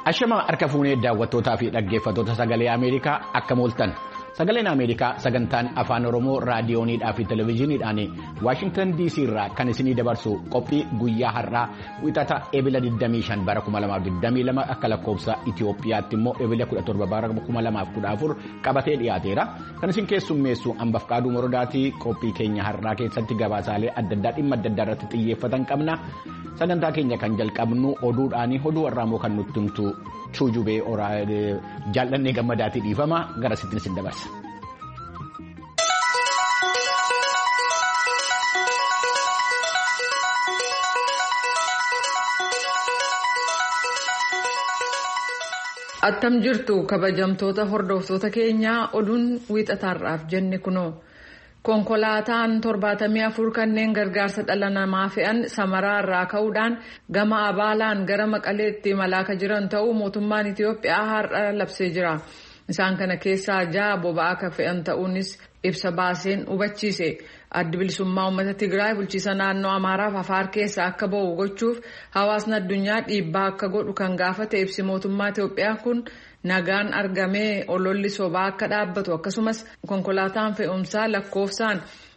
Ashama harka fuunee daawwattootaa fi dhaggeeffattoota sagalee Ameerikaa akka mooltan. Sagaleen Ameerikaa sagantaan afaan Oromoo raadiyooniidhaa fi televezyiiniidhaan Waashingtan DC irraa kan isinii dabarsu qophii guyyaa har'aa wixata Ebila 25 bara 2022 akka lakkoofsa Itoophiyaatti immoo Ebila 17 bara 2014 qabatee dhiyaateera. Kan isin keessummeessu Ambaaf Qaaduu Morodaatii qophii keenya har'aa keessatti gabaasaalee adda addaa dhimma adda addaa irratti xiyyeeffatan qabna. Sagantaa keenya kan jalqabnu oduudhaanii oduu warraamoo kan nutti himtu Tuujubee jaallannee gammadaatii dhiifama gara sittiin isin dabarsa. Attam jirtu kabajamtoota hordoftoota keenyaa oduun wiixataarraaf jenne kunoo. Konkolaataan 74 kanneen gargaarsa dhala namaa fe'an Samaraa irraa ka'uudhaan gama Abaalaan gara Maqaleetti imalaa jiran ta'uu mootummaan Itiyoophiyaa har'a labsee jira. Isaan kana keessaa 6 boba'aa kan fe'an ta'uunis ibsa baaseen hubachiise. Addi bilisummaa uummata Tigraay bulchiisa naannoo Amaaraaf Afaar keessa akka ba'u gochuuf hawaasni addunyaa dhiibbaa akka godhu kan gaafate ibsi mootummaa Itiyoophiyaa kun nagaan argamee ololli sobaa akka dhaabbatu akkasumas konkolaataan fe'umsaa lakkoofsaan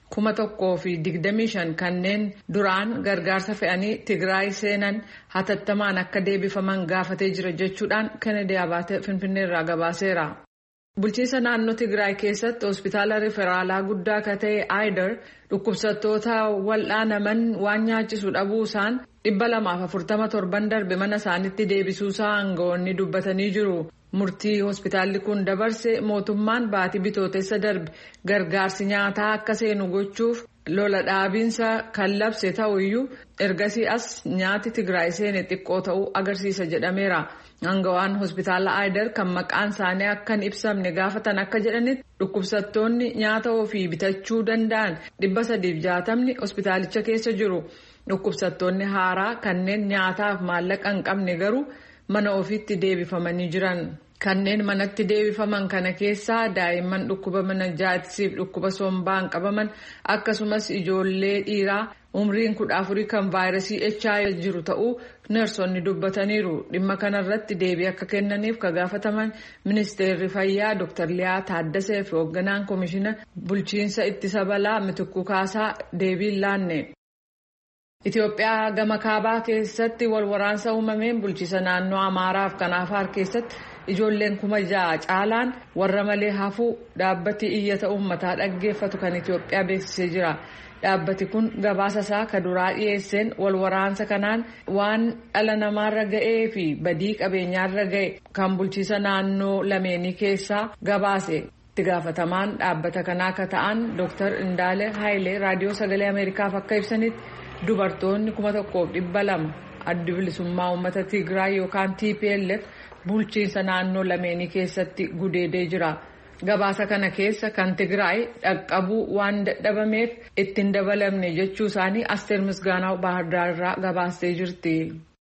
1,025 kanneen duraan gargaarsa fe'anii Tigraay seenan hatattamaan akka deebifaman gaafatee jira jechuudhaan Kennedy Abaatee Finfinneerraa gabaaseera. Bulchiinsa naannoo Tigraay keessatti hospitaala riferaalaa guddaa akka ta'e Aayidar dhukkubsattoota wal'aanaman waan nyaachisu dhabuusaan 247 darbe mana isaaniitti deebisuusaa aangawoonni dubbatanii jiru. Murtii hospitaalli kun dabarse mootummaan baatii bitootessa darbe gargaarsi nyaataa akka seenu gochuuf lola dhaabiinsa kan labse ta'uyyuu ergasii as nyaati Tigraay seene xiqqoo ta'uu agarsiisa jedhameera. Aangawaan hospitaala Aayidar kan maqaan isaanii akka hin ibsamne gaafatan akka jedhanitti dhukkubsattoonni nyaata ofii bitachuu danda'an 360 hospitaalicha keessa jiru. Dhukkubsattoonni haaraa kanneen nyaataaf maallaqa hin qabne garuu mana ofiitti deebifamanii jiran. Kanneen manatti deebifaman kana keessaa daa'imman dhukkuba menenjaayitisiif dhukkuba sombaan qabaman akkasumas ijoollee dhiiraa umriin 14 kan vaayirasii HIV jiru ta'uu neersonni dubbataniiru. Dhimma kanarratti deebii akka kennaniif ka gaafataman ministeerri fayyaa Dr. Liyaa Taaddasee fi hoogganaan koomishina bulchiinsa ittisa balaa Mitikuu Kaasaa deebii laanne. Itoophiyaa gama kaabaa keessatti walwaraansa uumameen bulchiisa naannoo Amaaraaf kan Afaar keessatti ijoolleen 6,000 caalaan warra malee hafuu dhaabbati iyyata uummataa dhaggeeffatu kan Itoophiyaa beeksisee jira. Dhaabbati kun gabaasa isaa ka duraa dhiyeesseen walwaraansa kanaan waan dhala namaarra ga'ee fi badii qabeenyaarra ga'e kan bulchiisa naannoo lameenii keessaa gabaase. Itti gaafatamaan dhaabbata kanaa akka ta'an Dr. Indaale Haayilee raadiyoo sagalee Ameerikaaf akka ibsanitti dubartoonni 1,200 addi bilisummaa uummata Tigraay yookaan TPLF bulchiinsa naannoo lameenii keessatti gudeedee jira. Gabaasa kana keessa kan Tigraay dhaqqabuu waan dadhabameef ittiin dabalamne jechuu isaanii Asteer Misgaanaa Baahirdaar irraa gabaastee jirti.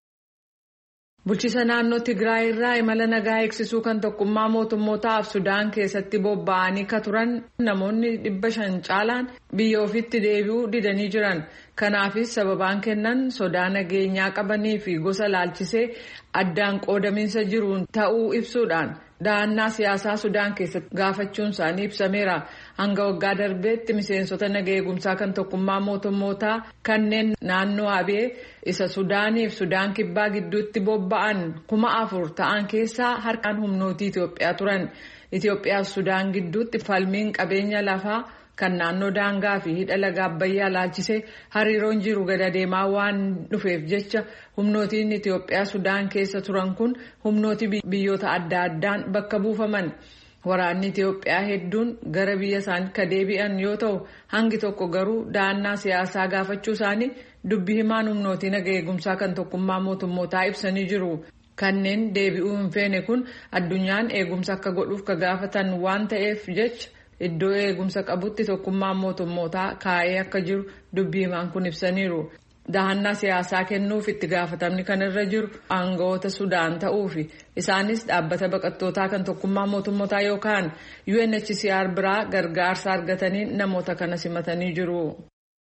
Bulchiisa naannoo Tigraay irraa imala nagaa eegsisuu kan tokkummaa mootummootaaf Sudaan keessatti bobba'anii ka turan namoonni 500 caalaan biyya ofiitti deebi'uu didanii jiran. Kanaafis sababaan kennan sodaa nageenyaa qabanii fi gosa laalchisee addaan qoodamiinsa jiruun ta'uu ibsuudhaan dahannaa siyaasaa Sudaan keessatti gaafachuun isaanii ibsameera. Hanga waggaa darbeetti miseensota nagaa eegumsaa kan tokkummaa mootummootaa kanneen naannoo Abee isa Sudaaniif Sudaan kibbaa gidduutti bobba'an 4,000 ta'an keessaa harkaan humnootii Itoophiyaa turan. Itoophiyaaf Sudaan gidduutti falmiin qabeenya lafaa kan naannoo daangaa fi hidha laga Abbayyaa laalchisee hariiroon jiru gada deemaa waan dhufeef jecha humnootiin Itoophiyaa Sudaan keessa turan kun humnootii biyyoota adda addaan bakka buufaman. Waraanni Itoophiyaa hedduun gara biyya isaanii ka deebi'an yoo ta'u hangi tokko garuu dahannaa siyaasaa gaafachuu isaanii dubbii himaan humnootii nagaa eegumsaa kan tokkummaa mootummootaa ibsanii jiru. Kanneen deebi'uu hin feene kun addunyaan eegumsa akka godhuuf ka gaafatan waan ta'eef jecha iddoo eegumsa qabutti tokkummaa mootummootaa kaa'ee akka jiru dubbii himaan kun ibsaniiru. Dahannaa siyaasaa kennuuf itti gaafatamni kan irra jiru aangawoota Sudaan ta'uufi isaanis dhaabbata baqattootaa kan tokkummaa mootummootaa yookaan UNHCR biraa gargaarsa argatanii namoota kana simatanii jiru.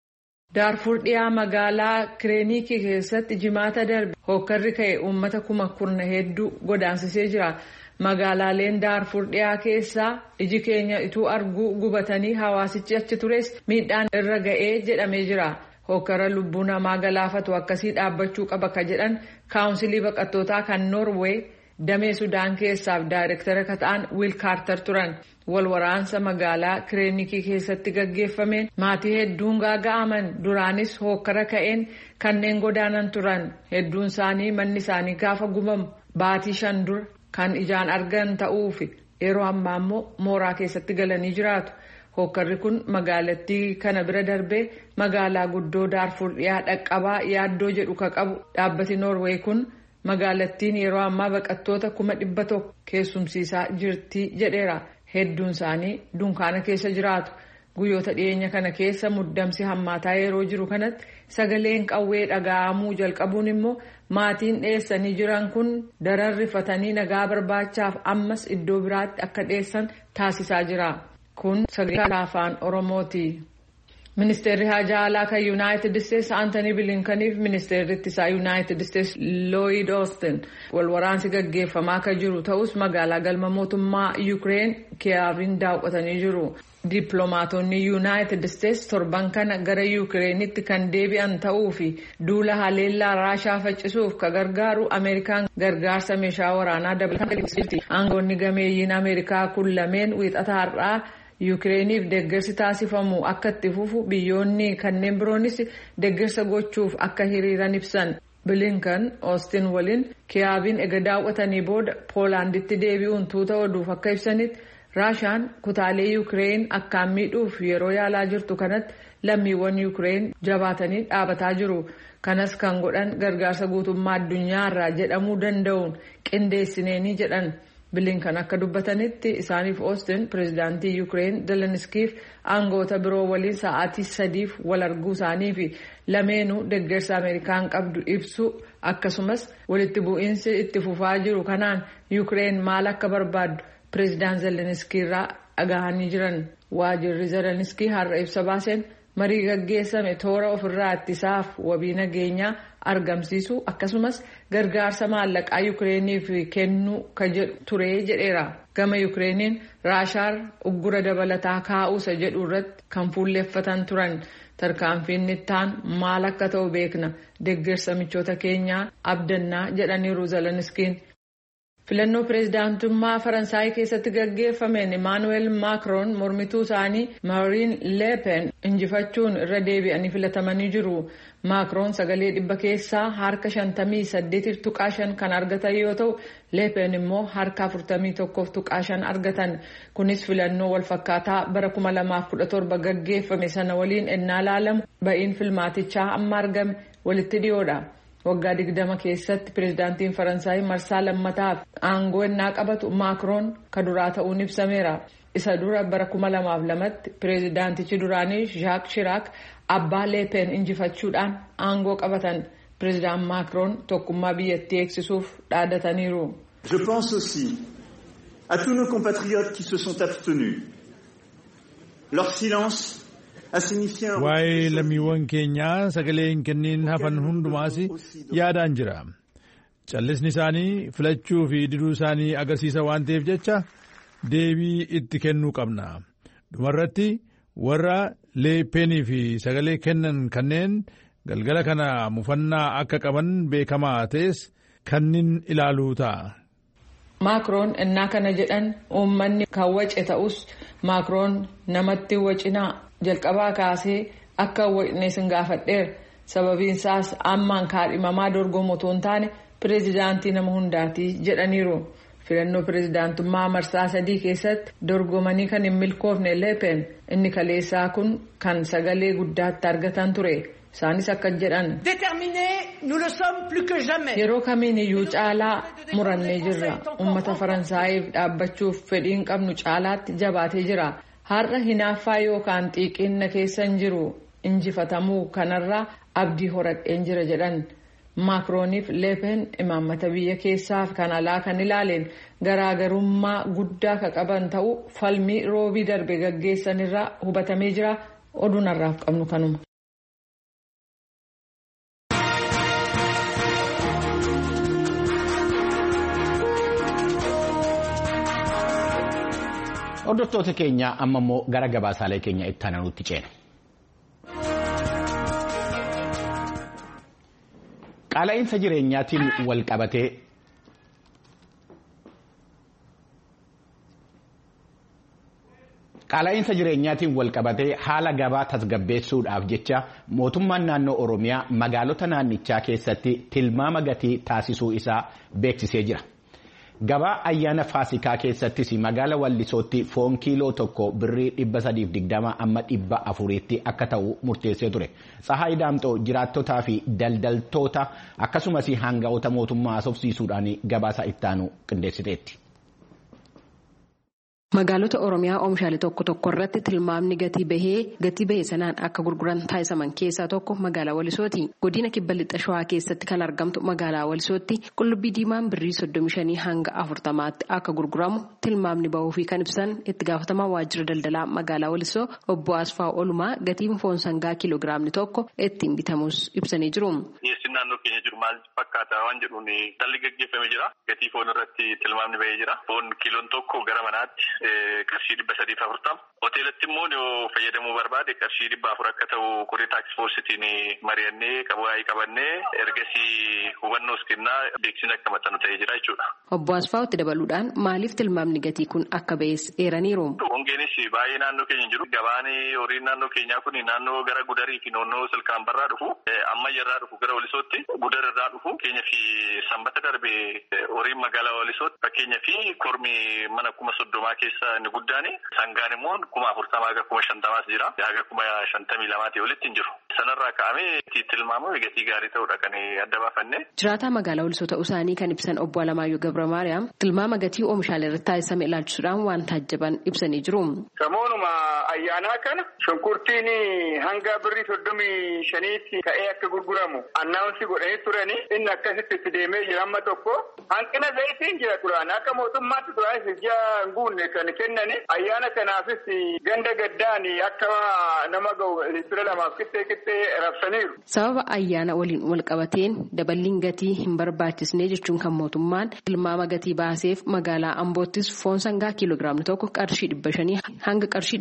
Daarfur dhiyaa magaalaa Kireenikii keessatti jimaata darbe hokkarri ka'e uummata kurna hedduu godaansisee jira. Magaalaaleen Daarfur dhiyaa keessaa iji keenya ituu arguu gubatanii hawaasichi achi tures miidhaan irra ga'ee jedhamee jira. Hokkara lubbuu namaa galaafatu akkasii dhaabbachuu qaba ka jedhan kaawunsilii baqattootaa kan Noorweey damee Sudaan keessaaf daayirektara ka ta'an Wiil Kaartar turan. Walwaraansa magaalaa Kireenikii keessatti gaggeeffameen maatii hedduun gaaga'aman duraanis hokkara ka'een kanneen godaanan turan. Hedduun isaanii manni isaanii gaafa gubamu baatii 5 dura kan ijaan argan ta'uufi yeroo ammaa immoo mooraa keessatti galanii jiraatu. Hokkarri kun magaalattii kana bira darbee magaalaa guddoo Daarfur dhiyaa dhaqqabaa yaaddoo jedhu ka qabu dhaabbati Noorweey kun magaalattiin yeroo ammaa baqattoota 100,000 keessumsiisaa jirti jedheera. Hedduun isaanii dunkaana keessa jiraatu. Guyyoota dhiyeenya kana keessa muddamsi hammaataa yeroo jiru kanatti sagaleen qawwee dhaga'amuu jalqabuun immoo maatiin dheessanii jiran kun dararrifatanii nagaa barbaachaaf ammas iddoo biraatti akka dheessan taasisaa jira. Kun sagalee afaan Oromooti. Ministeerri Haajaa Alaa kan Yuunaayitid Isteetsi Aantanii Bilinkaniif ministeerri ittisaa Yuunaayitid Isteetsi Looyid Oosten walwaraansi gaggeeffamaa kan jiru ta'us magaalaa galma mootummaa Yuukireen Kiyaaviin daawwatanii jiru. Dippiloomaatonni Yuunaayitid Isteetsi torban kana gara Yuukireenitti kan deebi'an ta'uu fi duula haleellaa Raashaa faccisuuf ka gargaaru Ameerikaan gargaarsa meeshaa waraanaa dabalataan jirti. Aangoonni gameeyyiin Ameerikaa kun lameen wiixata har'aa Yuukireeniif deeggarsi taasifamu akka itti fufu biyyoonni kanneen biroonis deeggarsa gochuuf akka hiriiran ibsan. Bilinkan Oostin waliin Kiyaaviin ega daawwatanii booda Poolaanditti deebi'uun tuuta oduuf akka ibsanitti Raashaan kutaalee Yuukireen akkaan miidhuuf yeroo yaalaa jirtu kanatti lammiiwwan Yuukireen jabaatanii dhaabataa jiru. Kanas kan godhan gargaarsa guutummaa addunyaarraa jedhamuu danda'uun qindeessineenii jedhan. Bilinkan akka dubbatanitti isaaniif Oostin pireezidaantii Yuukireen Zelenskiif aangoota biroo waliin sa'aatii 3 wal arguu isaanii fi lameenuu deeggarsa Ameerikaan qabdu ibsu akkasumas walitti bu'iinsi itti fufaa jiru kanaan Yuukireen maal akka barbaaddu pireezidaan Zelenskiirraa dhagahanii jiran. Waajirri Zelenskii har'a ibsa baaseen marii gaggeessame toora ofirraa ittisaaf wabii nageenyaa argamsiisu akkasumas gargaarsa maallaqaa Yuukireeniif kennuu ka jedhu ture jedheera. Gama Yuukireeniin Raashaan uggura dabalataa kaa'uusa jedhu irratti kan fuulleeffatan turan. Tarkaanfiin ittaan maal akka ta'u beekna. Deeggarsa michoota keenyaa abdannaa jedhaniiru Zelenskiin. Filannoo pireezidaantummaa Faransaay keessatti gaggeeffameen Emmanuel Macron mormituu isaanii Marine Le Pen injifachuun irra deebi'anii filatamanii jiru. Macron sagalee 100 keessaa harka 58.5 kan argatan yoo ta'u Le Pen immoo harka 41.5 argatan. Kunis filannoo walfakkaataa bara 2017 gaggeeffame sana waliin ennaa laalamu ba'iin filmaatichaa amma argame walitti dhiyoodha. Waggaa 20 keessatti pireezidaantiin Faransaay marsaa lammataaf aangoo ennaa qabatu Macron ka duraa ta'uun ibsameera. Isa dura bara 2002tti pireezidaantichi duraanii Jacques Chirac abbaa Le Pen injifachuudhaan aangoo qabatan. Pireezidaan Macron tokkummaa biyyattii eegsisuuf dhaadataniiru. Je pense aussi à tous nos compatriotes qui se sont abstenus. Leur silence waa'ee lammiiwwan keenyaa sagalee hin kenniin hafan hundumaas yaadaan jira. Callisni isaanii filachuu fi diduu isaanii agarsiisa waan ta'eef jecha deebii itti kennuu qabna. Dhumarratti warra Le Penii fi sagalee kennan kanneen galgala kana mufannaa akka qaban beekamaa ta'es kannin ilaaluu ta'a. Macron ennaa kana jedhan uummanni kan wace ta'us Macron namatti wacinaa jalqabaa kaasee akka wacne sin gaafadheera. Sababiin isaas ammaan kaadhimamaa dorgomu otoo hin taane pireezidaantii nama hundaati jedhaniiru. Filannoo pireezidaantummaa marsaa 3 keessatti dorgomanii kan hin milkoofne Le Pen inni kaleessaa kun kan sagalee guddaatti argatan ture. Isaanis akka jedhan yeroo kamiin iyyuu caalaa murannee jirra. Uummata Faransaayif dhaabbachuuf fedhiin qabnu caalaatti jabaatee jira. Har'a hinaaffaa yookaan xiiqinna keessa hin jiru. Injifatamuu kanarraa abdii horadheen jira jedhan. Macroniif Le Pen imaammata biyya keessaaf kan alaa kan ilaaleen garaagarummaa guddaa ka qaban ta'uu falmii roobii darbe gaggeessanirraa hubatamee jira. Oduun har'aaf qabnu kanuma. Hordoftoota keenya amma immoo gara gabaasaalee keenya itti aanutti ceena. Qaala'insa jireenyaatiin walqabatee haala gabaa tasgabbeessuudhaaf jecha mootummaan naannoo Oromiyaa magaalota naannichaa keessatti tilmaama gatii taasisuu isaa beeksisee jira. Gabaa ayyaana Faasikaa keessattis magaala Wallisootti foon kiiloo tokko birrii 320 amma 400tti akka ta'u murteessee ture. Tsahaay Daamxoo jiraattotaa fi daldaltoota akkasumas hanga'oota mootummaa haasofsiisuudhaan gabaasa itti aanu qindeessiteetti. Magaalota Oromiyaa oomishaalee tokko tokko irratti tilmaamni gatii bahee sanaan akka gurguran taasisaman keessaa tokko magaalaa Walisooti. Godina Kibba Lixa Shawaa keessatti kan argamtu magaalaa Walisootti qullubbii diimaan birrii 35 hanga 40tti akka gurguramu tilmaamni bahuu fi kan ibsan itti gaafatamaa waajjira daldalaa magaalaa Walisoo obbo Asfaa Olumaa gatiin foon sangaa kiiloogiraamni tokko ittiin bitamus ibsanii jiru. Dhiyeessiin naannoo keenya jiru maal fakkaata waan jedhuun dalli gaggeeffamee jira. Gatii foon irratti tilmaamni bahee jira. Foon kiiloon tokko gara manaatti qarshii 340. Hoteelatti immoo yoo fayyadamuu barbaade qarshii 400 akka ta'u koree taaksii foorsitiin mari'annee qabu'aayii qabannee ergasii hubannoos kennaa beeksisni akka maxxanu ta'ee jira jechuudha. Obbo Asfaawutti dabaluudhaan maaliif tilmaamni gatii kun akka ba'es eeraniiru. Hongeenis baay'ee naannoo keenya jiru. Gabaan horiin naannoo keenyaa kun naannoo gara Gudarii fi naannoo Silkaan Barraa dhufu ammayya irraa dhufu gara Walisootti Gudar irraa dhufu keenyaa fi sanbata darbee horiin magaalaa Walisootti fakkeenyaa fi kormi mana 30 keessa inni guddaan sangaan immoo 40 haga 50 jira. Haga 52 olitti hin jiru. Sanarraa ka'amee tilmaamuu gatii gaarii ta'uudha kan adda baafanne. Jiraataa magaalaa Walisoo ta'uu isaanii kan ibsan obbo Alamaayyoo Gabra-Maariyaam tilmaama gatii oomishaalee irratti taasifame ilaalchisuudhaan waan taajjaban ibsanii jiru. Samoonuma ayyaanaa kana shunkurtiin hanga birrii 35tti ka'ee akka gurguramu annaawunsi godhanii turani inni akkasitti itti deemee jira amma tokko hanqina zayitiin jira turan akka mootummaatti turan ji'a guunne kan kennani ayyaana kanaafis ganda gaddaan akka nama ga'u litira 2 qixxee rabsaniiru. Sababa ayyaana waliin wal qabateen daballiin gatii hin barbaachisne jechuun kan mootummaan tilmaama gatii baaseef magaalaa Amboottis foon sangaa kiiloogiraamni tokko qarshii 500 hanga qarshii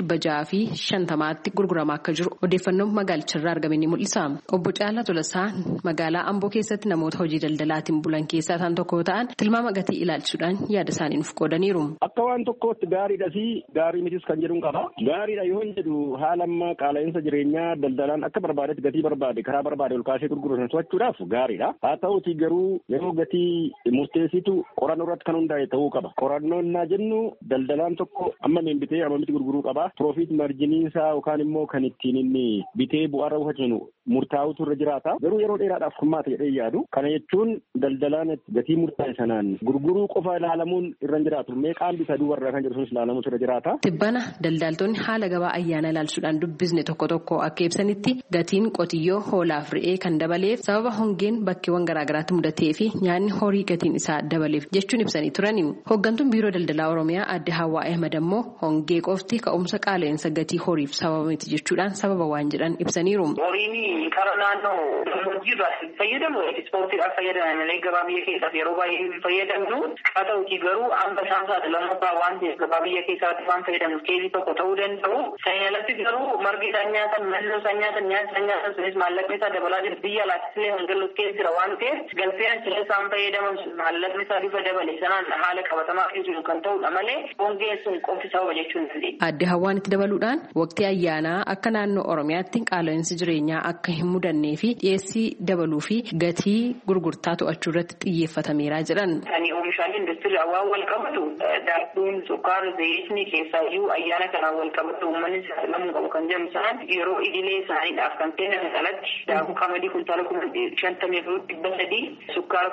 650tti gurguramaa akka jiru odeeffannoon magaalicharraa argame ni mul'isa. Obbo Caalaa Tolasaa magaalaa Amboo keessatti namoota hojii daldalaatiin bulan keessaa isaan tokko ta'an tilmaama gatii ilaalchisuudhaan yaada isaanii nuuf qoodaniiru. Akka waan tokkootti gaariidha fi gaarii mitis kan jedhuun qaba. Gaariidha yoo hin jedhu haala amma qaala'insa jireenyaa daldalaan akka barbaadetti gatii barbaade karaa barbaade ol kaasee gurguran to'achuudhaaf gaariidha. Haa ta'uuti garuu yeroo gatii murteessitu qorannoo irratti kan hundaa'e ta'uu qaba. Qorannoon naa jennu daldalaan tokko amma niin bitee amma miti gurguruu qaba. Piroofiit marjinii isaa yookaan immoo kan ittiin inni bitee bu'aarra hojjetu murtaa'utu irra jiraata. Garuu yeroo dheeraadhaaf furmaata jedhee yaadu. Kana jechuun daldalaan gatii murtaa'e sanaan gurguruu qofa ilaalamuun irra hin jiraatu. Meeqaan bitaa duubarraa kan jedhu sunis ilaalamuutu irra jiraata. Tibbana daldaltoonni haala gabaa ayyaana ilaalchisuudhaan dubbisne tokko akka ibsanitti gatiin qotiyyoo hoolaaf re'ee kan dabaleef sababa hongeen bakkeewwan garaagaraatti mudatee fi nyaanni horii gatiin isaa dabaleef jechuun ibsanii turani. Hooggantuun biiroo daldalaa Oromiyaa adde Hawwaa Ahmad ammoo hongee qofti ka'umsa qaala'insa gatii horiif sababa miti jechuudhaan sababa waan jedhan ibsaniiru. Horiin karaa naannoo gammoojjii irraa fayyadamu ispoortiidhaaf fayyadaman malee gabaa biyya keessaaf yeroo baay'ee fayyadamnu haa ta'uutii garuu hanga isaan saaxilamuudhaa waan ta'eef gabaa biyya keessaatti waan fayyadamnu keezii tokko ta'uu danda'u. Sana alatti garuu margi isaan nyaatan malloo isaan nyaatan nyaata isaan nyaatan sunis maallaqni isaa dabalaa jira biyya alaattis illee hangalus keessa jira waan ta'eef galfeen sila isaan fayyadaman sun maallaqni isaa bifa dabale sanaan haala qabatamaa keessa kan ta'udha malee hongeen sun qofti sababa jechuun dandeenya. Adde Hawwaan itti dabaluudhaan waqtii ayyaanaa akka naannoo Oromiyaatti qaala'insi jireenyaa akka hin mudannee fi dhiyeessii dabaluu fi gatii gurgurtaa to'achuu irratti xiyyeeffatameera jedhan. Ani oomishaalee industirii waan wal qabatu daakuun sukkaara zayitni keessaayyuu ayyaana kanaan wal qabatu uummanni saaxilamuu qabu kan jedhamu sanaan yeroo idilee isaaniidhaaf kan kennan alatti daakuu qamadii kuntaala 50,300 sukkaara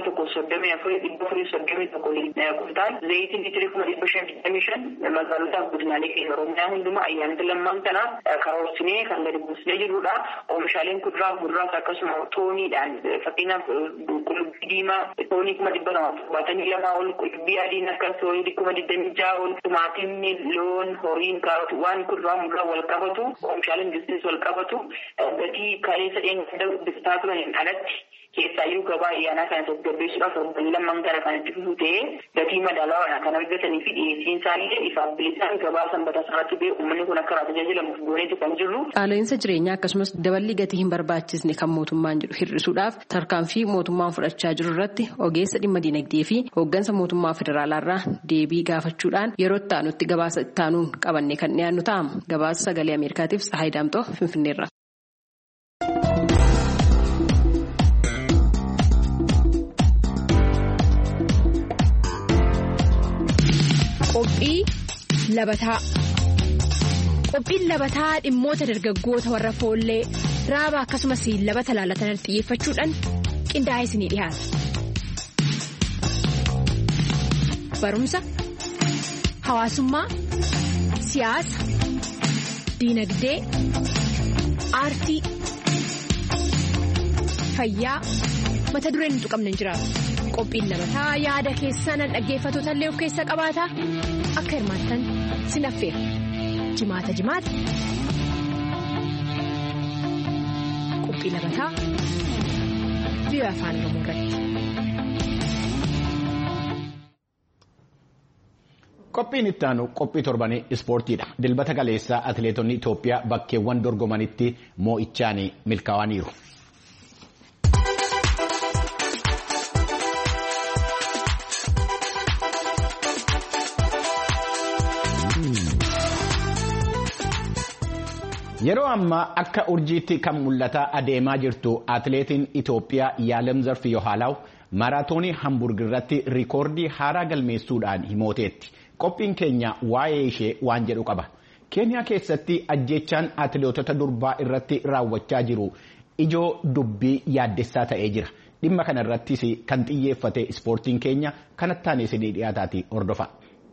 1,134,431 kuntaal zayitiin litiri 525 magaalota guddinaalee keessa Oromiyaa hundumaa ayyaanota lammaan kanaaf karoorsinee kan gadi buusnee jirudha. Oomishaaleen kuduraa fi muduraas akkasuma tooniidhaan fakkeenyaaf qullubbii diimaa toonii 272 ol qullubbii adiin akkas toonii 26 ol timaatimni loon horiin kaarotii waan kuduraa muduraa wal qabatu oomishaaleen industiris wal qabatu gatii kaleessa dheengada bitaa turaniin alatti keessaayyuu gabaa ayyaanaa kana tasgabbeessuudhaaf torbanii lamman gara kanatti fufuu ta'ee gatii madaalawaa kan argatanii fi dhiyeessiin isaanii ifaaf bilisaan gabaa sanbata isaatti ba'e uummanni kun akka tajaajilamuuf gooneetu kan jirru. Qaala'insa jireenyaa akkasumas daballi gatii hin barbaachisne kan mootummaan jedhu hir'isuudhaaf tarkaanfii mootummaan fudhachaa jiru irratti ogeessa dhimma dinagdee fi hooggansa mootummaa federaalaarraa deebii gaafachuudhaan yeroo itti aanutti gabaasa itti aanuun qabannee kan dhiyaannu ta'a. Gabaasa sagalee Ameerikaatiif Tsahaay Daamtoo Finfinneerra. Qophii labataa. Qophiin labataa dhimmoota dargaggoota warra foollee raaba akkasumas labata laalatan xiyyeeffachuudhaan qindaa'ee isinii dhiyaata. Barumsa, hawaasummaa, siyaasa, diinagdee, aartii, fayyaa mata dureen hin tuqamne hin jiraatu. Qophiin labataa yaada keessan dhaggeeffattoota illee of keessa qabaata. Akka hirmaattan sin affeera. Jimaata. Qophii labataa biyya afaan Oromoo irratti. Qophiin itti aanu qophii torbanii ispoortiidha. Dilbata kaleessaa atileetonni Itoophiyaa bakkeewwan dorgomanitti moo'ichaan milkaa'aniiru. Yeroo ammaa akka urjiitti kan mul'ataa adeemaa jirtu atileetiin Itoophiyaa Yaalem Zarfii Yohaalaw maaraatoonii Hamburg irratti riikoordii haaraa galmeessuudhaan himooteetti. Qophiin keenya waa'ee ishee waan jedhu qaba. Keeniyaa keessatti ajjeechaan atileetota durbaa irratti raawwachaa jiru ijoo dubbii yaaddessaa ta'ee jira. Dhimma kana irrattis kan xiyyeeffate ispoortiin keenya kanattaan isinii dhiyaataati hordofa.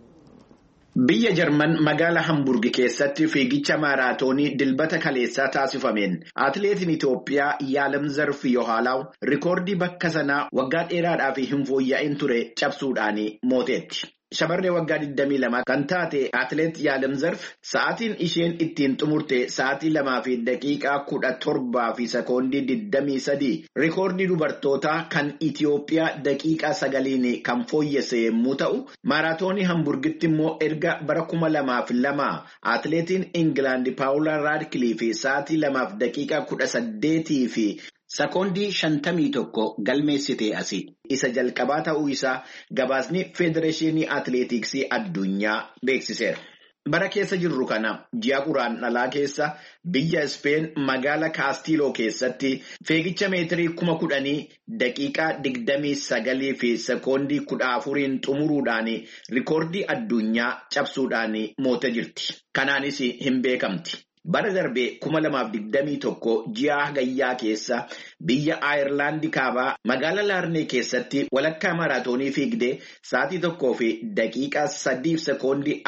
Biyya Jarman magaalaa Hamburg keessatti fiigicha maaraatoonii dilbata kaleessaa taasifameen atileetiin Itoophiyaa Yaalem Zarfii Yohaalaw riikoordii bakka sanaa waggaa dheeraadhaaf hin fooyya'in ture cabsuudhaan mooteetti. Shamarree waggaa 22 kan taate atileet Yaalem Zarf sa'aatiin isheen ittiin xumurte sa'aatii 2 fi daqiiqaa 17 fi sekoondii 23 riikoordii dubartootaa kan Itoophiyaa daqiiqaa 9 kan fooyyesse yommuu ta'u maaraatoonii Hamburgitti immoo erga bara 2002 atileetiin Ingilaand Paawulaa Raadkiliif sa'aatii 2 fi daqiiqaa 18 fi sekoondii 51 galmeessitee asi. Isa jalqabaa ta'uu isaa gabaasni Federeeshinii Atileetiksii Addunyaa beeksiseera. Bara keessa jirru kana ji'a guraandhalaa keessa biyya Ispeen magaalaa Kaastiloo keessatti fiigicha meetirii 10,000 daqiiqaa 29 fi sekoondii 14 xumuruudhaan riikoordii addunyaa cabsuudhaan mootee jirti. Kanaanis hin beekamti. Bara darbee 2021 ji'a hagayyaa keessa biyya Ayirlaandi kaabaa magaalaa Laarnee keessatti walakkaa maaraatoonii fiigdee sa'aatii 1 fi daqiiqaa 3 fi sekoondii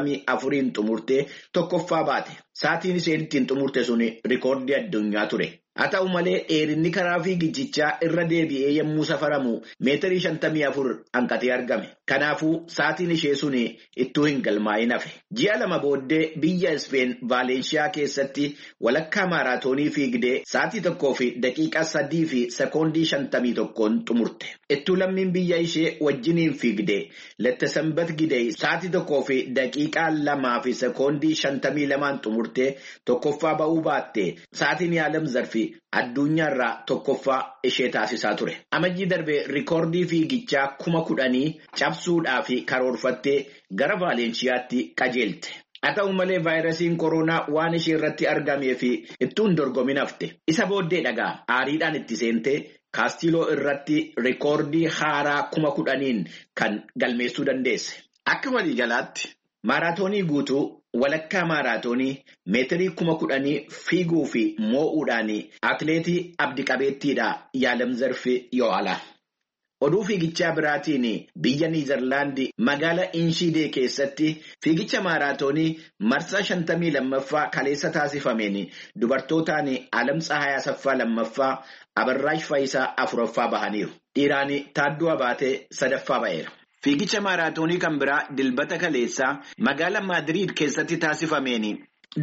44 xumurtee tokkoffaa baate. Sa'aatiin isheen ittiin xumurte sun riikoordii addunyaa ture. Haa ta'u malee dheerinni karaa fiigichaa irra deebi'ee yommuu safaramu meetirii 54 hanqatee argame. Kanaafuu sa'aatiin ishee sun ittuu hin galmaa'in hafe. Ji'a 2 booddee biyya Ispeen Vaalenshiyaa keessatti walakkaa maaraatoonii fiigdee sa'aatii 1 fi daqiiqaa 3 fi sekoondii 51 xumurte. Ittuu lammiin biyya ishee wajjiniin fiigdee Lettesenbat Gidee sa'aatii 1 fi daqiiqaa 2 fi sekoondii 52 xumurtee tokkoffaa ba'uu baatte sa'aatiin Yaalem Zarfii addunyaarraa tokkoffaa ishee taasisaa ture. Amajjii darbee riikoordii fiigichaa 10,000 cabsuudhaaf karoorfattee gara Vaalenshiyaatti qajeelte. Haa ta'u malee vaayirasiin koronaa waan ishee irratti argamee fi ittuun dorgomin hafte. Isa booddee dhagaa aariidhaan itti seentee Kaastiloo irratti riikoordii haaraa 10,000 kan galmeessuu dandeesse. Akka waliigalaatti maaraatoonii guutuu walakkaa maaraatoonii meetirii 10,000 fiiguu fi moo'uudhaan atileetii abdi-qabeettiidha Yaalem Zarfii Yohaalaw. Oduu fiigichaa biraatiin biyya Niizerlaandi magaalaa Inshidee keessatti fiigicha maaraatoonii marsaa 52ffaa kaleessa taasifameen dubartootaan Alam Tsahaay Asaffaa 2ffaa Abarraash Faayisaa 4ffaa bahaniiru. Dhiiraan Taadduu Abaatee 3ffaa ba'eera. Fiigicha maaraatoonii kan biraa dilbata kaleessaa magaalaa Maadiriid keessatti taasifameen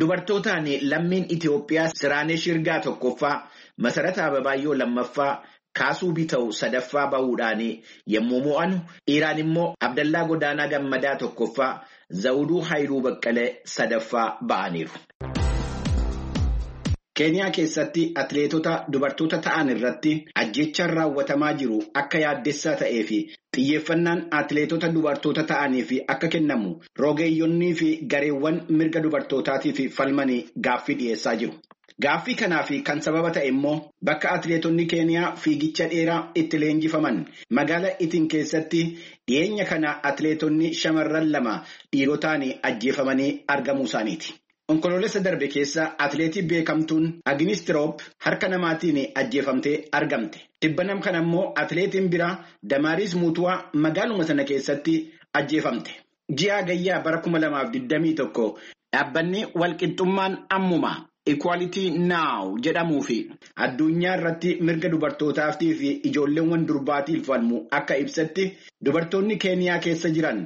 dubartootaan lammiin Itoophiyaa Siraanesh Shirgaa 1ffaa Masarat Ababaayyoo 2ffaa Kaasuu Bita'u sadaffaa bahuudhaan yommuu mo'anu Iraan immoo Abdallaa Godaanaa Gammadaa tokkoffaa Zawuduu Haayiluu Baqqalee sadaffaa ba'aniiru. Keeniyaa keessatti atileetota dubartoota ta'an irratti ajjechaan raawwatamaa jiru akka yaaddessaa ta'ee fi xiyyeeffannaan atileetota dubartoota ta'aniif akka kennamu rogeeyyonnii fi gareewwan mirga dubartootaatiif falmanii gaaffii dhiyeessaa jiru. Gaaffii kanaaf kan sababa ta'e immoo bakka atileetonni Keeniyaa fiigicha dheeraa itti leenjifaman magaalaa Itiin keessatti dhiyeenya kana atileetonni shamarran 2 dhiirotaan ajjeefamanii argamuu isaaniiti. Onkoloolessa darbe keessa atileetii beekamtuun Agniis Tiroop harka namaatiin ajjeefamtee argamte. Tibbanam kana immoo atileetiin biraa Damaariis Muutuwaa magaaluma sana keessatti ajjeefamte. Ji'a Gayyaa bara 2021 dhaabbanni walqixxummaan ammuma Equality Now jedhamuu fi addunyaa irratti mirga dubartootaatii fi ijoolleewwan durbaatiif falmu akka ibsatti dubartoonni Keeniyaa keessa jiran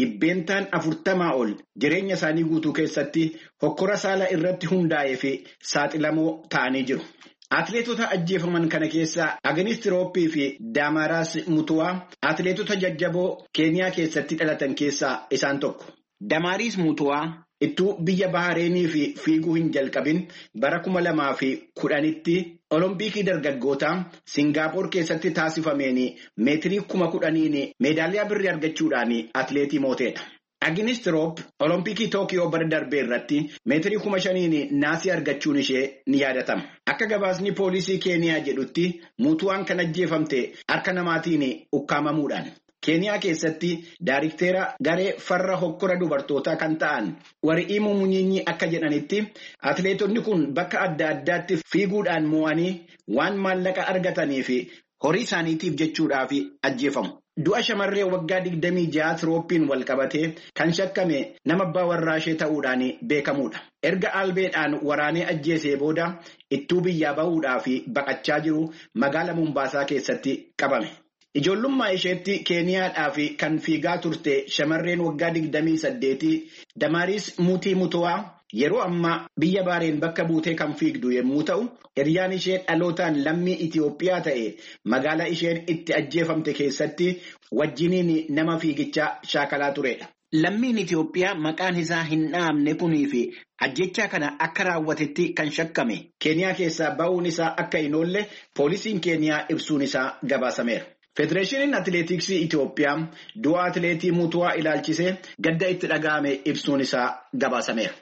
40% ol jireenya isaanii guutuu keessatti hokkora saala irratti hundaa'ee fi saaxilamoo ta'anii jiru. Atileetota ajjeefaman kana keessaa Agniis Tirooppii fi Damaariis Muutuwaa atileetota jajjaboo Keeniyaa keessatti dhalatan keessaa isaan tokko. Damaariis Muutuwaa ittuu biyya Bahareenii fi fiiguu hin jalqabin bara 2010tti Olompikii dargaggootaa Singaapoor keessatti taasifameen meetirii 10,000 meedaaliyaa birrii argachuudhaan atileetii mooteedha. Agniis Tiroop Olompikii Tookiyoo bara darbee irratti meetirii 5,000 naasii argachuun ishee ni yaadatama. Akka gabaasni poolisii Keeniyaa jedhutti Muutuwaan kan ajjeefamte harka namaatiin ukkaamamuudhaan. Keeniyaa keessatti daayirikteera garee farra hokkora dubartootaa kan ta'an Wari'ii Mumunyinyi akka jedhanitti atileetonni kun bakka adda addaatti fiiguudhaan mo'anii waan maallaqa argatanii fi horii isaaniitiif jechuudhaaf ajjeefamu. Du'a shamarree waggaa 26 Tirooppiin wal qabatee kan shakkame nama abbaa warraa ishee ta'uudhaan beekamudha. Erga albeedhaan waraanee ajjeesee booda ittuu biyyaa bahuudhaaf baqachaa jiru magaalaa Mumbaasaa keessatti qabame. Ijoollummaa isheetti Keeniyaadhaaf kan fiigaa turte shamarreen waggaa 28 Damaariis Muutuwaa yeroo ammaa biyya Bahareen bakka buutee kan fiigdu yommuu ta'u, hiriyaan ishee dhalootaan lammii Itiyoophiyaa ta'e magaalaa isheen itti ajjeefamte keessatti wajjiniin nama fiigichaa shaakalaa turedha. Lammiin Itiyoophiyaa maqaan isaa hin dhahamne kunii fi ajjechaa kana akka raawwatetti kan shakkame Keeniyaa keessaa ba'uun isaa akka hin oolle poolisiin Keeniyaa ibsuun isaa gabaasameera. Federeeshiniin Atileetiksii Itiyoophiyaa du'a atileetii Muutuwaa ilaalchisee gadda itti dhaga'ame ibsuun isaa gabaasameera.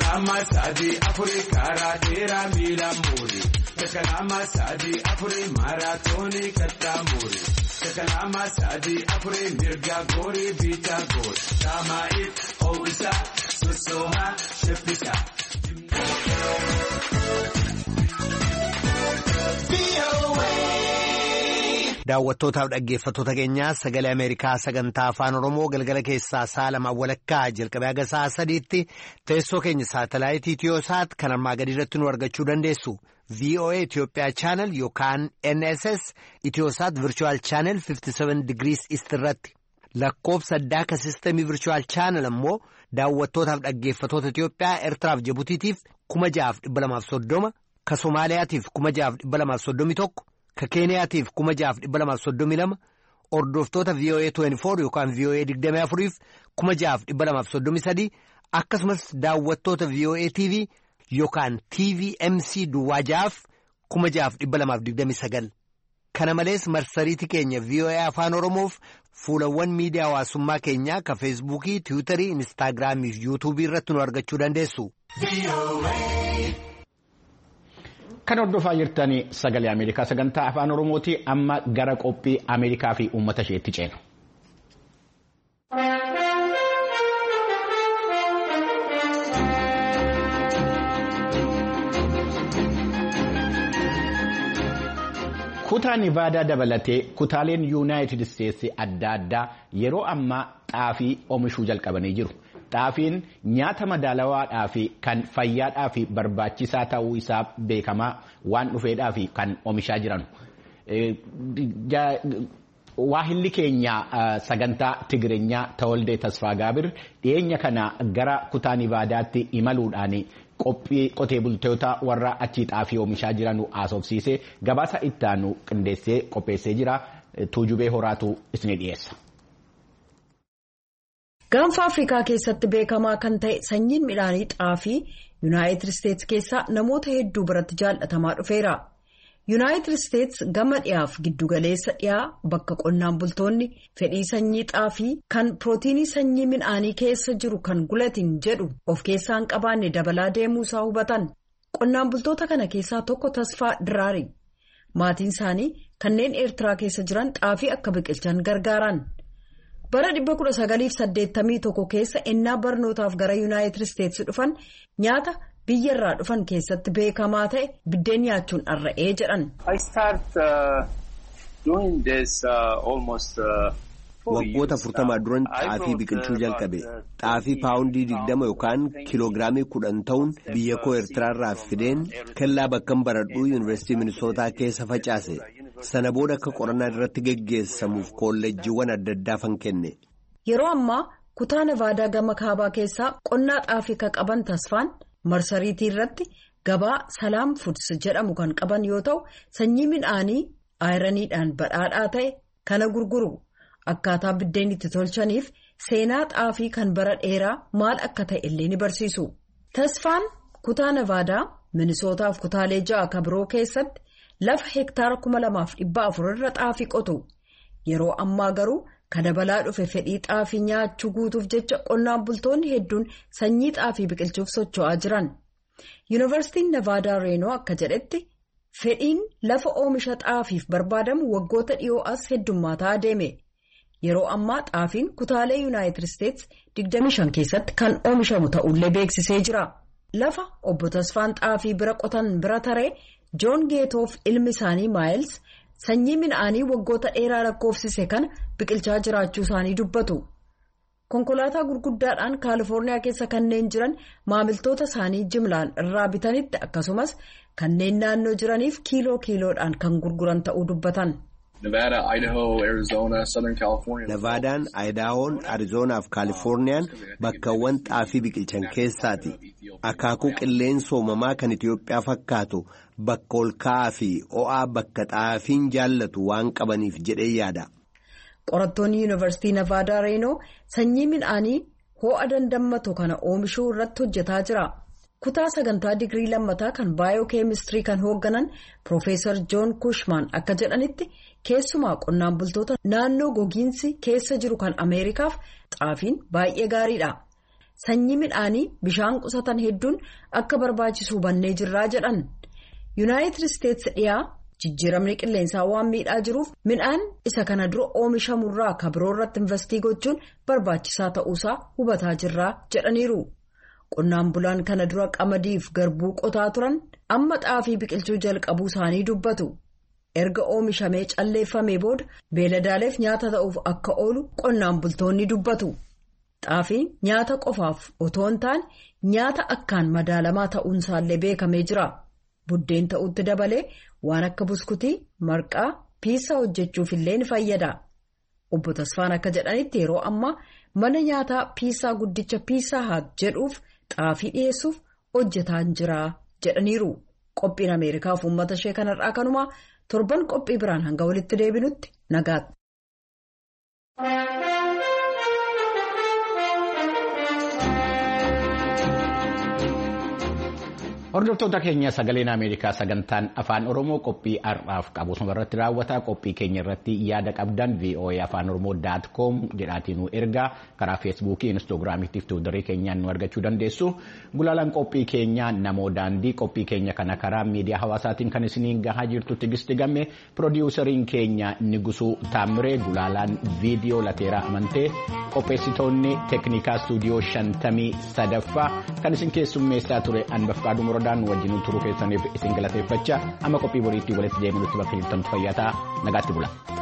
Daawwattootaaf dhaggeeffattoota keenyaa sagalee Ameerikaa sagantaa afaan Oromoo galgala keessaa sa'a 2 walakkaa jalqabee haga sa'a 3tti teessoo keenya saatalaayitii Itiyoosaat kan armaa gadi irratti nu argachuu dandeessu. VOA Itoophiyaa Channel yookaan NSS Itiyoosaat Virtual Channel 57 Degrees East irratti. Lakkoofsa addaa ka sistemii Virtual Channel ammoo daawwattootaaf dhaggeeffattoota Itiyoophiyaa Eertiraaf Jibutiitiif 6,230 ka Somaaliyaatiif 6,231 ka Keeniyaatiif 6,232 hordoftoota VOA 24 yookaan VOA 24f 6,233 akkasumas daawwattoota VOA TV yookaan TVMC Duwwaajaaf 6,229 kana malees marsariitii keenya VOA Afaan Oromoof fuulawwan miidiyaa hawaasummaa keenyaa ka Feesbuukii, Tiwiitarii, Inistaagiraamii fi Yuutuubii irratti nu argachuu dandeessu. Kan hordofaa jirtanii sagalee Ameerikaa sagantaa afaan Oromooti amma gara qophii Ameerikaa fi uummata isheetti ceenu. Kutaa Nivaadaa dabalatee kutaaleen Yuunaayitid Isteetsi adda addaa yeroo ammaa xaafii oomishuu jalqabanii jiru. Xaafiin nyaata madaalawaadhaa fi kan fayyaadhaa fi barbaachisaa ta'uu isaa beekamaa waan dhufeedhaa fi kan oomishaa jiran. Waahilli keenya sagantaa Tigireenyaa Tawaldee Tasfaa Gaabir dhiyeenya kana gara kutaa Nivaadaatti imaluudhaan qophii qotee bultoota warra achii xaafii oomishaa jiran haasofsiisee gabaasa itti aanu qindeessee qopheessee jira. Tuujubee horaatu isin dhiyeessa. Gaanfa Afrikaa keessatti beekamaa kan ta'e sanyiin midhaanii xaafii Yuunaayitid Isteetsi keessaa namoota hedduu biratti jaallatamaa dhufeera. Yuunaayitid Isteetsi gama dhiyaaf giddugaleessa dhiyaa bakka qonnaan bultoonni fedhii sanyii xaafii kan pirootiinii sanyii midhaanii keessa jiru kan gulatiin jedhu of keessaa hin qabaanne dabalaa deemuusaa hubatan. Qonnaan bultoota kana keessaa tokko Tasfaa Diraari. Maatiin isaanii kanneen Eertiraa keessa jiran xaafii akka biqilchan gargaaran. Bara 1981 keessa ennaa barnootaaf gara Yuunaayitid Isteetsi dhufan nyaata biyyarraa dhufan keessatti beekamaa ta'e biddeen nyaachuun dharra'ee jedhan. Waggoota 40 duran xaafii biqilchuu jalqabe. Xaafii paawundii 20 yookaan kiiloogiraamii 10 ta'uun biyya koo Eertiraarraa fideen kellaa bakkan baradhuu Yuunivarsiitii Minisootaa keessa facaase. Sana booda akka qorannaa irratti geggeessamuuf kolleejjiiwwan adda addaafan kenne. Yeroo ammaa kutaa Nevaadaa gama kaabaa keessaa qonnaa xaafii kan qaban Tasfaan marsariitii irratti gabaa Salaam Foods jedhamu kan qaban yoo ta'u sanyii midhaanii ayiraniidhaan badhaadhaa ta'e kana gurguru. Akkaataa biddeen itti tolchaniif seenaa xaafii kan bara dheeraa maal akka ta'e illee ni barsiisu. Tasfaan kutaa Nevaadaa Minisootaaf kutaalee 6 kan biroo keessatti lafa hektaara 2,400 irra xaafii qotu. Yeroo ammaa garuu kan dabalaa dhufe fedhii xaafii nyaachuu guutuuf jecha qonnaan bultoonni hedduun sanyii xaafii biqilchuuf socho'aa jiran. Yuunivarsiitiin Nevaadaa Reenoo akka jedhetti fedhiin lafa oomisha xaafiif barbaadamu waggoota dhiyoo as heddummaataa deeme. Yeroo ammaa xaafiin kutaalee Yuunaayitid Isteetsi 25 keessatti kan oomishamu ta'ullee beeksisee jira. Lafa obbo Tasfaan xaafii bira qotan bira taree Joon Geetoof ilmi isaanii Maayils sanyii midhaanii waggoota dheeraa lakkoofsise kana biqilchaa jiraachuu isaanii dubbatu. Konkolaataa gurguddaadhaan Kaalifoorniyaa keessa kanneen jiran maamiltoota isaanii jimlaan irraa bitanitti akkasumas kanneen naannoo jiraniif kiiloodhaan kan gurguran ta'uu dubbatan. Nevaadaan, Ayidahoon, Arizoonaa fi Kaalifoorniyaan bakkawwan xaafii biqilchan keessaati. Akaakuu qilleensa uumamaa kan Itiyoophiyaa fakkaatu bakka ol ka'aa fi o'aa bakka xaafiin jaallatu waan qabaniif jedhee yaada. Qorattoonni Yuunivarsiitii Nevaadaa Reenoo sanyii midhaanii ho'a dandammatu kana oomishuu irratti hojjetaa jira. Kutaa sagantaa digirii lammataa kan baayookeemistirii kan hoogganan Profeesar Joon Kushman akka jedhanitti keessumaa qonnaan bultoota naannoo gogiinsi keessa jiru kan Ameerikaaf xaafiin baay'ee gaariidha. Sanyii midhaanii bishaan qusatan hedduun akka barbaachisu hubannee jirraa jedhan. Yuunaayitid Isteetsi dhiyaa jijjiiramni qilleensaa waan miidhaa jiruuf midhaan isa kana dura oomishamurraa kabiroo irratti investii gochuun barbaachisaa ta'uusaa hubataa jirraa jedhaniiru. Qonnaan bulaan kana dura qamadiif garbuu qotaa turan amma xaafii biqilchuu jalqabuu isaanii dubbatu. Erga oomishamee calleeffamee booda beeladaaleef nyaata ta'uuf akka oolu qonnaan bultoonni dubbatu. Xaafiin nyaata qofaaf otoo hin taane nyaata akkaan madaalamaa ta'uunsaallee beekamee jira. Buddeen ta'utti dabalee waan akka buskutii, marqaa, piisaa hojjechuuf illee ni fayyada. Obbo Tasfaan akka jedhanitti yeroo ammaa mana nyaataa piisaa guddicha piisaa haat jedhuuf xaafii dhiyeessuuf hojjetaa jira jedhaniiru. Qophiin Ameerikaaf uummata ishee kanarraa kanumaa torban qophii biraan hanga walitti deebinutti nagaatti. Hordoftoota keenya sagaleen Ameerikaa sagantaan afaan Oromoo qophii har'aaf qabu irratti raawwata. Qophii keenya irratti yaada qabdan voafaanoromoo.com jedhaatiin nu ergaa karaa feesbuukii, instaagiraamiitti fi tiwiitarii keenyaan nu argachuu dandeessu. Gulaalaan qophii keenya namoo daandii qophii keenya kana karaa miidiyaa hawaasaatiin kan isiniin gahaa jirtu Tigisti Gamme, piroodiwusariin keenya Nigusuu Taamiree, gulaalaan viidiyoo Lateeraa Amantee, qopheessitoonni teeknikaa istuudiyoo 53ffaa kan isin keessummeessaa ture Anbafqaaduu Morodaan wajjin turuu keessaniif isin galateeffachaa amma qophii boriitti walitti deebinutti bakka jirtan fayyataa nagaatti bula.